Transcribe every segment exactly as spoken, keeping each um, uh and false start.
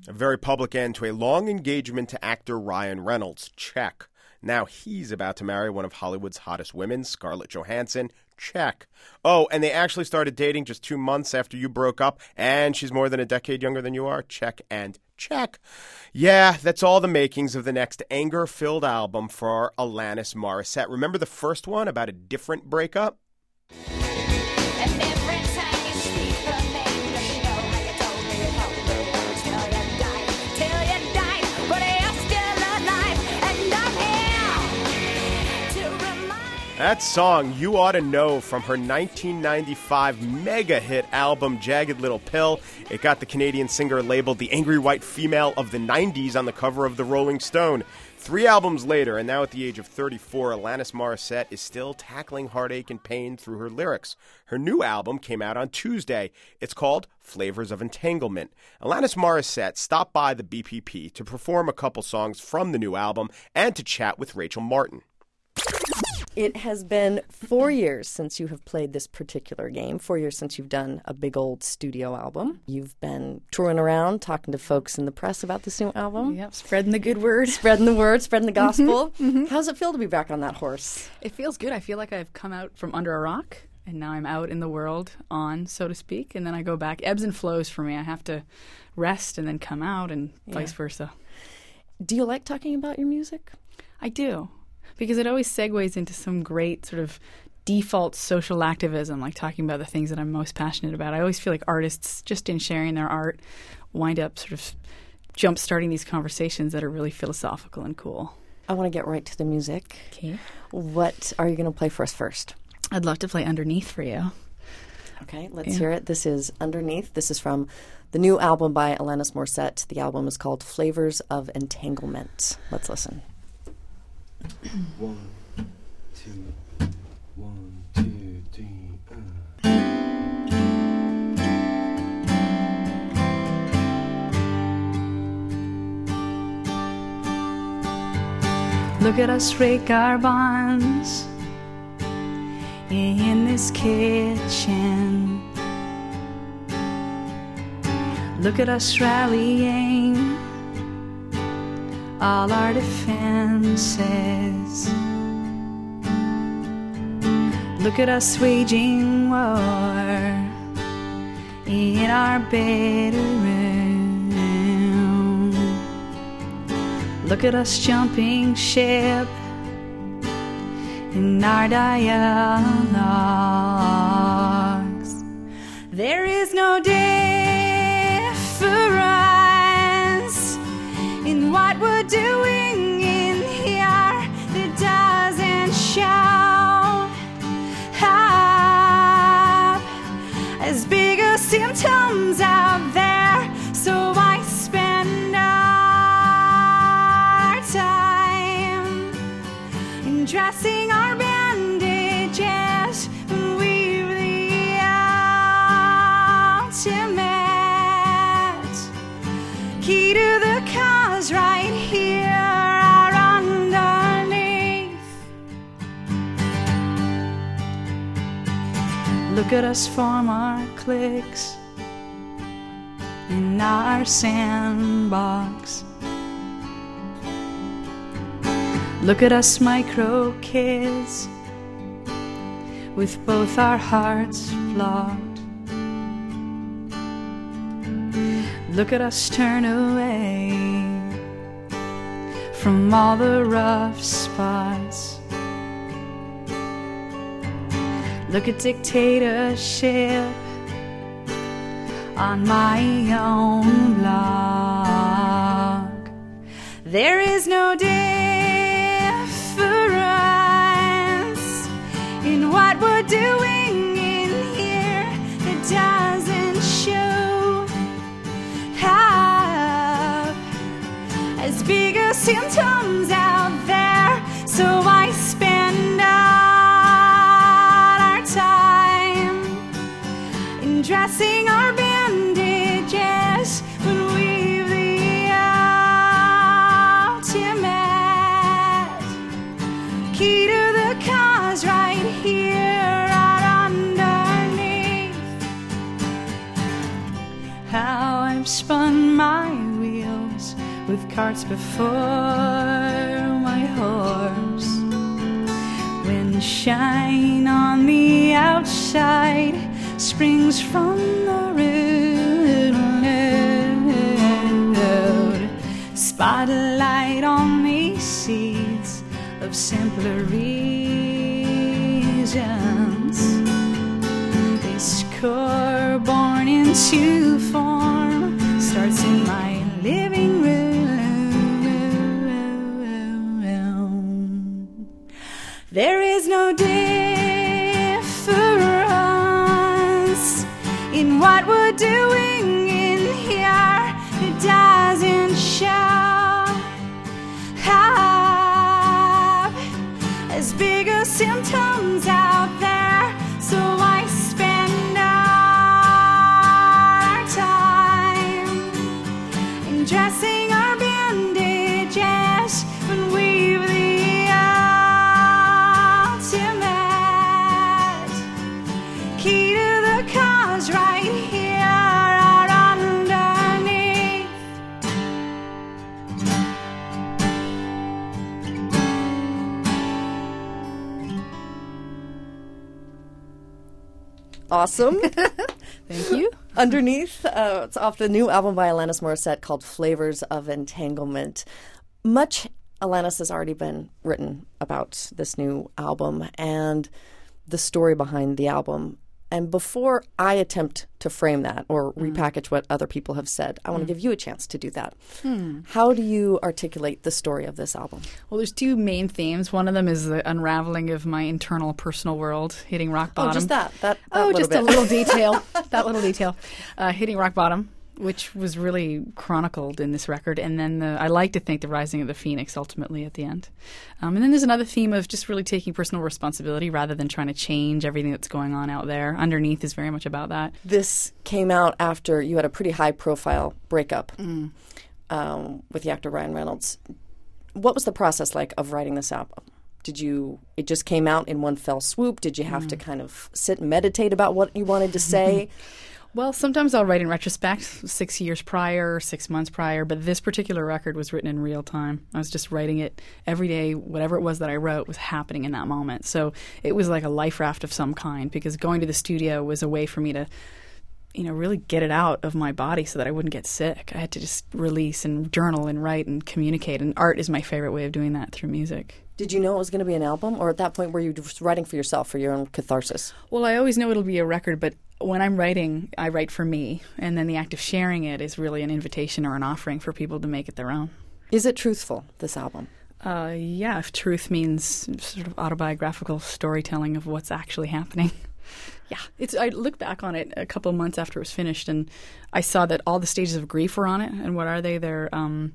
A very public end to a long engagement to actor Ryan Reynolds. Check. Now he's about to marry one of Hollywood's hottest women, Scarlett Johansson. Check. Oh, and they actually started dating just two months after you broke up, and she's more than a decade younger than you are. Check and check. Yeah, that's all the makings of the next anger-filled album for Alanis Morissette. Remember the first one about a different breakup? That song, You Ought to Know, from her nineteen ninety-five mega hit album, Jagged Little Pill. It got the Canadian singer labeled the angry white female of the nineties on the cover of the Rolling Stone. Three albums later, and now at the age of thirty-four, Alanis Morissette is still tackling heartache and pain through her lyrics. Her new album came out on Tuesday. It's called Flavors of Entanglement. Alanis Morissette stopped by the B P P to perform a couple songs from the new album and to chat with Rachel Martin. It has been four years since you have played this particular game, four years since you've done a big old studio album. You've been touring around, talking to folks in the press about this new album. Yep, spreading the good word. Spreading the word, spreading the gospel. Mm-hmm, mm-hmm. How's it feel to be back on that horse? It feels good. I feel like I've come out from under a rock, and now I'm out in the world on, so to speak, and then I go back. Ebbs and flows for me. I have to rest and then come out, and yeah. vice versa. Do you like talking about your music? I do. Because it always segues into some great sort of default social activism, like talking about the things that I'm most passionate about. I always feel like artists, just in sharing their art, wind up sort of jump-starting these conversations that are really philosophical and cool. I want to get right to the music. Okay. What are you going to play for us first? I'd love to play Underneath for you. Okay, let's yeah. hear it. This is Underneath. This is from the new album by Alanis Morissette. The album is called Flavors of Entanglement. Let's listen. One, two, one, two, three, uh. Look at us rake our bonds in this kitchen. Look at us rallying all our defenses. Look at us waging war in our bedroom. Look at us jumping ship in our dialogues. There is no difference in what we're doing in here that doesn't show up as bigger symptoms out there. So I spend our time in dressing our bandages and weave the ultimate key to the cause right here are underneath. Look at us form our cliques in our sandbox. Look at us micro kids with both our hearts flogged. Look at us turn away from all the rough spots. Look at dictatorship on my own blog. There is no difference in what we're doing in here that doesn't show up as bigger symptoms out there. So I spend all our time in dressing our bandages when we've the ultimate key to the cause right here out underneath. How I've spun my wheel with carts before my horse. When shine on the outside springs from the road, spotlight on these seeds of simpler reasons. This core born into form starts in my living room. There is no difference in what we're doing in here. It doesn't show up as big as symptoms out there. So I spend our time in dressing our bandages and weave the key to the cause right here out underneath. Awesome. Thank you. Underneath, uh, it's off the new album by Alanis Morissette called Flavors of Entanglement. Much Alanis has already been written about this new album and the story behind the album. And before I attempt to frame that or mm. repackage what other people have said, I want to mm. give you a chance to do that. Hmm. How do you articulate the story of this album? Well, there's two main themes. One of them is the unraveling of my internal personal world, hitting rock bottom. Oh, just that. that, that oh, little just bit. a little detail. That little detail. Uh, hitting rock bottom, which was really chronicled in this record. And then the, I like to think the rising of the phoenix ultimately at the end. Um, and then there's another theme of just really taking personal responsibility rather than trying to change everything that's going on out there. Underneath is very much about that. This came out after you had a pretty high-profile breakup Mm. um, with the actor Ryan Reynolds. What was the process like of writing this album? Did you, it just came out in one fell swoop? Did you have mm. to kind of sit and meditate about what you wanted to say? Well, sometimes I'll write in retrospect, six years prior, six months prior, but this particular record was written in real time. I was just writing it every day. Whatever it was that I wrote was happening in that moment. So it was like a life raft of some kind, because going to the studio was a way for me to, you know, really get it out of my body so that I wouldn't get sick. I had to just release and journal and write and communicate, and art is my favorite way of doing that, through music. Did you know it was going to be an album, or at that point were you just writing for yourself, for your own catharsis? Well, I always know it'll be a record, but when I'm writing, I write for me, and then the act of sharing it is really an invitation or an offering for people to make it their own. Is it truthful, this album? Uh, yeah, if truth means sort of autobiographical storytelling of what's actually happening. Yeah, it's. I look back on it a couple of months after it was finished, and I saw that all the stages of grief were on it. And what are they? They're um,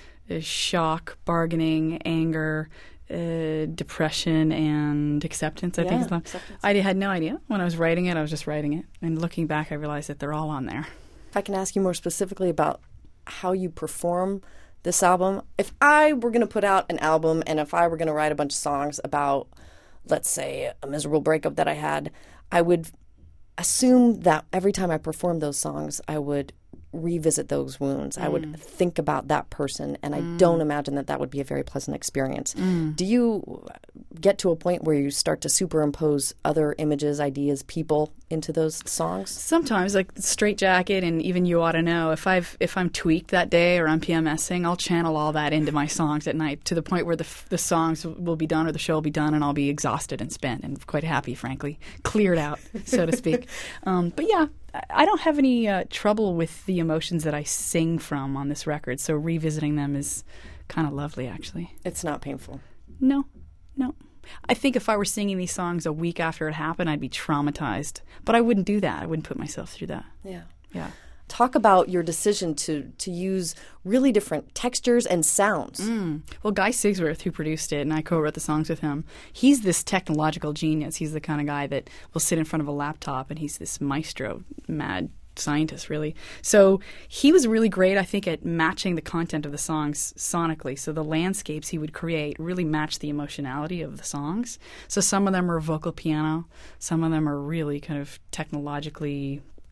shock, bargaining, anger, Uh, depression, and acceptance, I yeah, think is the acceptance. I had no idea. When I was writing it, I was just writing it. And looking back, I realized that they're all on there. If I can ask you more specifically about how you perform this album. If I were going to put out an album and if I were going to write a bunch of songs about, let's say, a miserable breakup that I had, I would assume that every time I performed those songs, I would revisit those wounds. Mm. I would think about that person, and I mm. don't imagine that that would be a very pleasant experience. Mm. Do you get to a point where you start to superimpose other images, ideas, people into those songs? Sometimes, like Straight Jacket and even You Ought to Know, if I've if I'm tweaked that day or I'm PMSing, I'll channel all that into my songs at night to the point where the the songs will be done or the show will be done, and I'll be exhausted and spent and quite happy, frankly, cleared out, so to speak. Um, but yeah, I don't have any uh, trouble with the emotions that I sing from on this record, so revisiting them is kind of lovely, actually. It's not painful? No, no. I think if I were singing these songs a week after it happened, I'd be traumatized. But I wouldn't do that. I wouldn't put myself through that. Yeah. Yeah. Talk about your decision to, to use really different textures and sounds. Mm. Well, Guy Sigsworth, who produced it, and I co-wrote the songs with him, he's this technological genius. He's the kind of guy that will sit in front of a laptop, and he's this maestro, mad scientist, really. So he was really great, I think, at matching the content of the songs sonically. So the landscapes he would create really matched the emotionality of the songs. So some of them are vocal piano. Some of them are really kind of technologically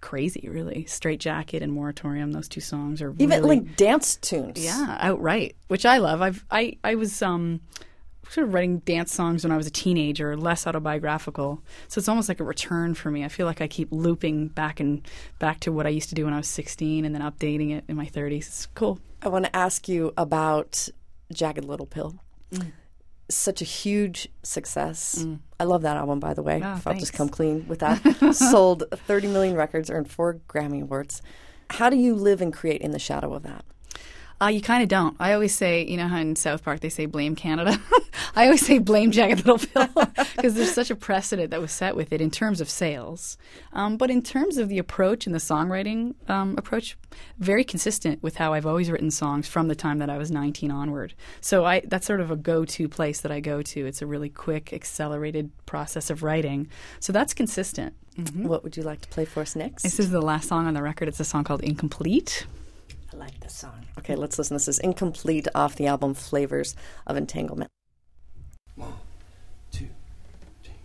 crazy, really. Straight Jacket and Moratorium, those two songs are Even really, like dance tunes. yeah, outright, which I love. I've I I was um sort of writing dance songs when I was a teenager, less autobiographical. So it's almost like a return for me. I feel like I keep looping back and back to what I used to do when I was sixteen and then updating it in my thirties. It's cool. I want to ask you about Jagged Little Pill. Mm. Such a huge success. Mm. I love that album, by the way. Oh, if thanks. I'll just come clean with that. Sold thirty million records, earned four Grammy Awards. How do you live and create in the shadow of that? Uh, you kind of don't. I always say, you know how in South Park they say blame Canada? I always say blame Jagged Little Pill because there's such a precedent that was set with it in terms of sales. Um, but in terms of the approach and the songwriting um, approach, very consistent with how I've always written songs from the time that I was nineteen onward. So I, that's sort of a go-to place that I go to. It's a really quick, accelerated process of writing. So that's consistent. Mm-hmm. What would you like to play for us next? This is the last song on the record. It's a song called Incomplete. I like this song. Okay, let's listen. This is Incomplete off the album Flavors of Entanglement. One, two, three.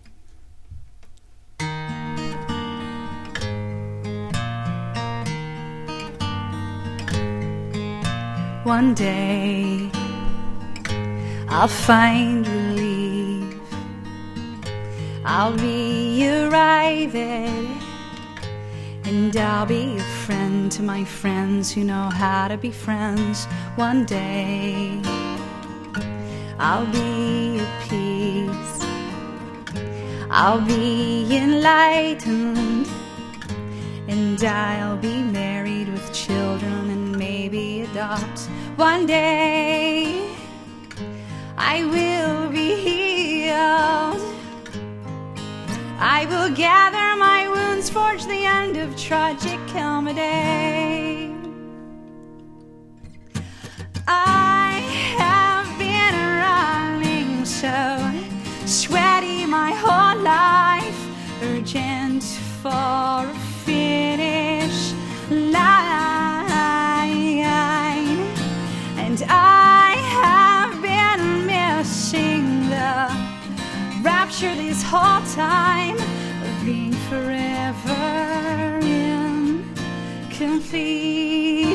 One day I'll find relief. I'll be arriving. And I'll be a friend to my friends who know how to be friends. One day I'll be at peace. I'll be enlightened. And I'll be married with children and maybe adopt. One day I will be healed. I will gather my wounds, forge the end of tragic comedy. I have been running so sweaty my whole life, urgent for a finish line. And I have been missing the rapture this whole time of being forever incomplete.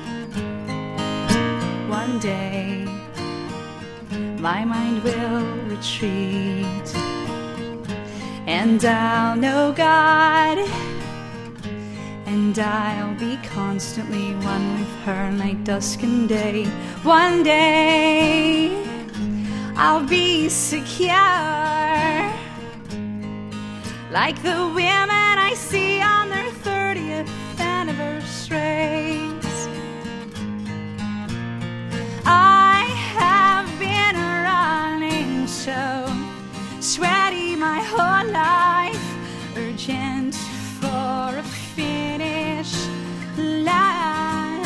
One day my mind will retreat and I'll know God, and I'll be constantly one with her night, dusk and day. One day I'll be secure, like the women I see on their thirtieth anniversaries. I have been running so sweaty my whole life, urgent for a finish line.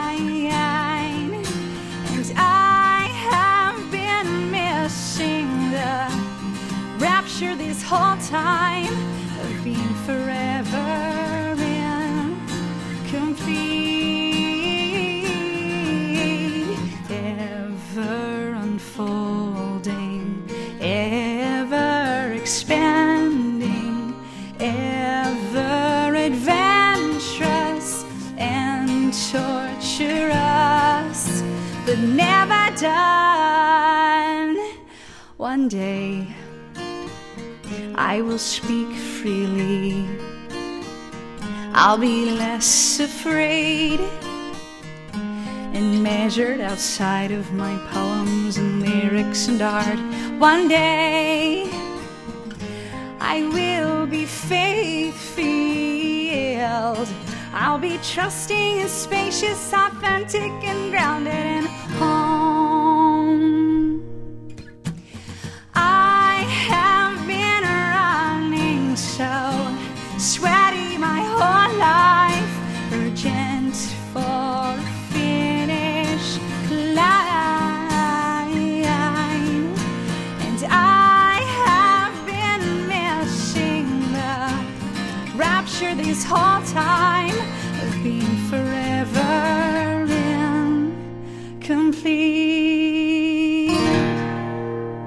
And I have been missing the rapture this whole time of being forever incomplete. Ever unfolding, ever expanding, ever adventurous and torturous, but never done. One day I will speak freely. I'll be less afraid and measured outside of my poems and lyrics and art. One day I will be faith-filled. I'll be trusting and spacious, authentic and grounded in home. I have been running so sweaty my whole life, urgent for a finish line. And I have been missing the rapture this whole time of being forever incomplete.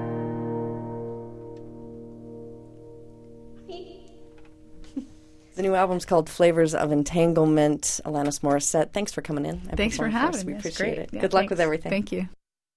The new new album's called Flavors of Entanglement. Alanis Morissette, thanks for coming in. and Thanks for performing us. having We me. It's appreciate great. it. Yeah, Good luck thanks. with everything. Thank you.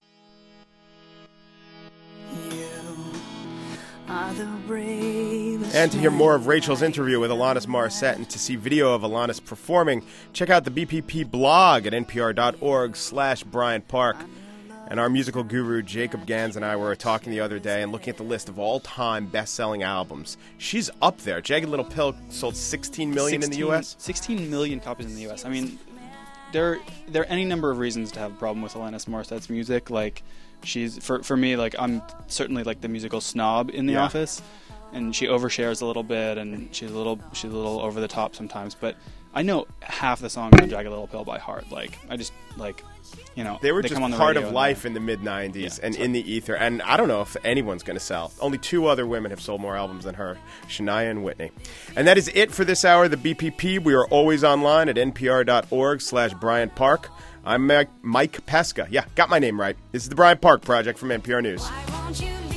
And to hear more of Rachel's interview with Alanis Morissette and to see video of Alanis performing, check out the B P P blog at npr.org slash Bryant Park. And our musical guru, Jacob Gans, and I were talking the other day and looking at the list of all-time best-selling albums. She's up there. Jagged Little Pill sold sixteen million in the U S sixteen million copies in the U S. I mean, there there are any number of reasons to have a problem with Alanis Morissette's music. Like, she's for for me, like I'm certainly like the musical snob in The Yeah. Office, and she overshares a little bit, and she's a little she's a little over the top sometimes. But I know half the songs on Jagged Little Pill by heart. Like I just like, you know, They were just come on the part radio of life and in the mid-nineties Yeah, and totally. in the ether. And I don't know if anyone's going to sell. Only two other women have sold more albums than her, Shania and Whitney. And that is it for this hour of the B P P. We are always online at npr.org slash Bryant Park. I'm Mike, Mike Pesca. Yeah, got my name right. This is the Bryant Park Project from N P R News. Why won't you